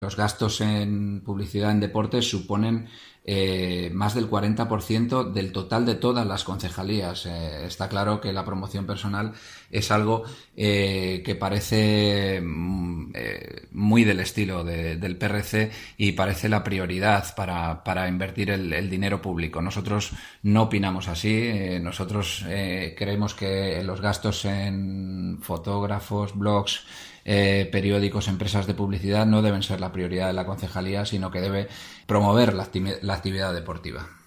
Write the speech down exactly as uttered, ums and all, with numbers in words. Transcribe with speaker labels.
Speaker 1: Los gastos en publicidad en deportes suponen eh, más del cuarenta por ciento del total de todas las concejalías. Eh, está claro que la promoción personal es algo eh, que parece mm, eh, muy del estilo de, del P R C y parece la prioridad para, para invertir el, el dinero público. Nosotros no opinamos así. Eh, nosotros eh, creemos que los gastos en fotógrafos, blogs, Eh, periódicos, empresas de publicidad no deben ser la prioridad de la concejalía, sino que debe promover la, acti- la actividad deportiva.